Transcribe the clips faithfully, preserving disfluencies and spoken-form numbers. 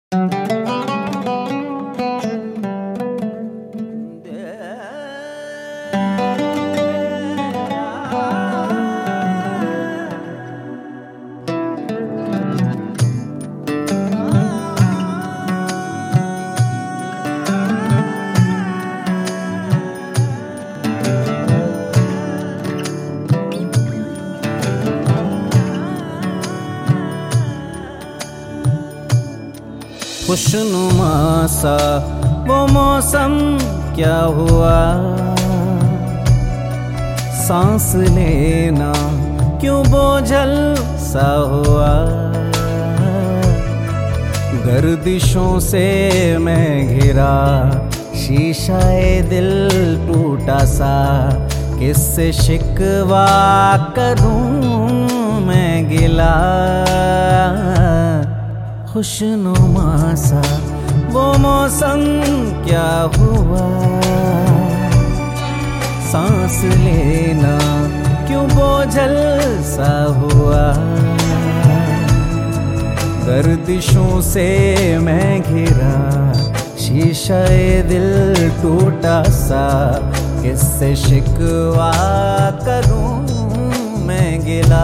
खुशनुमा सा वो मौसम क्या हुआ, सांस लेना क्यों बोझल सा हुआ। गर्दिशों से मैं घिरा, शीशाए दिल टूटा सा, किससे शिकवा करूं मैं गिला। खुशनुमा सा वो मौसम क्या हुआ, सांस लेना क्यों बोझल सा हुआ। गर्दिशों से मैं घिरा, शीशाए दिल टूटा सा, किससे शिकवा करूं मैं गिला।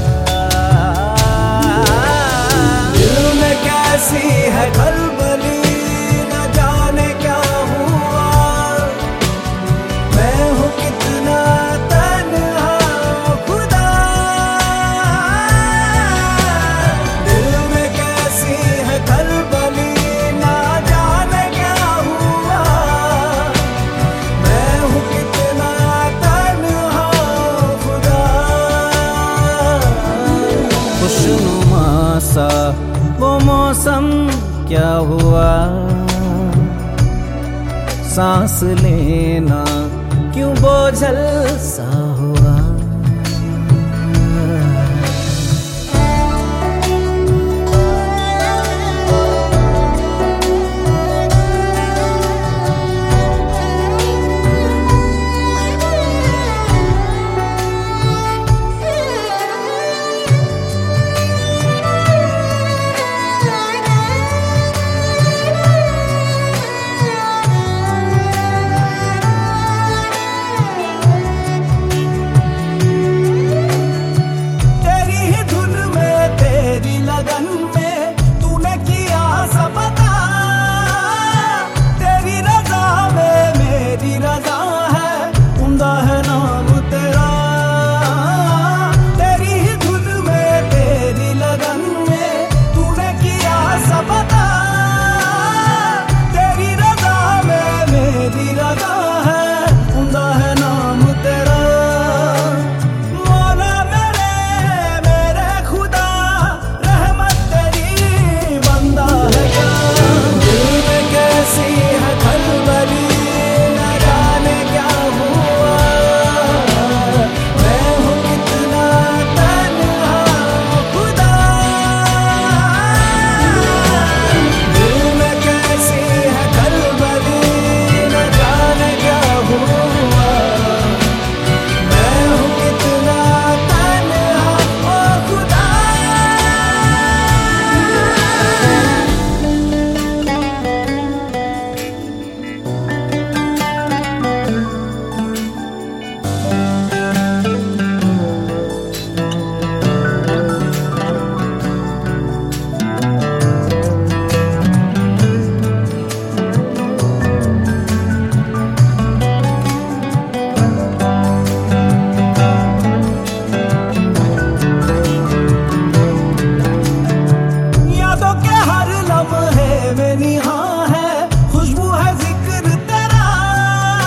कैसी है खलबली न जाने क्या हुआ, मैं हूँ कितना तन्हा खुदा। दिल में कैसी है खलबली न जाने क्या हुआ, मैं हूँ कितना तन्हा खुदा। खुशनुमा सा वो मौसम क्या हुआ, सांस लेना क्यों बोझल सा हुआ।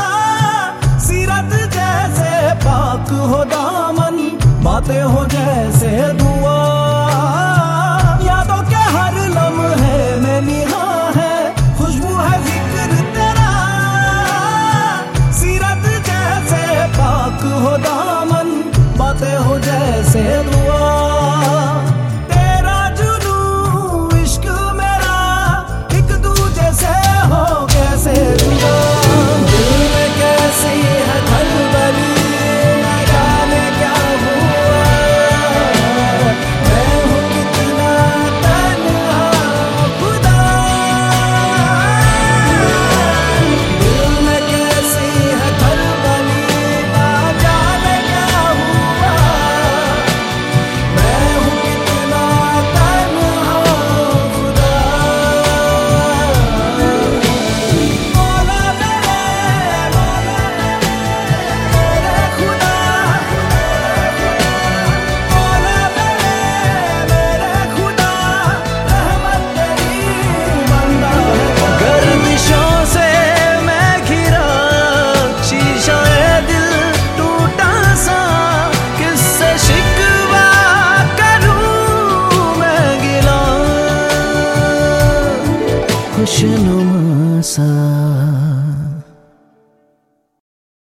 बातें हो जैसे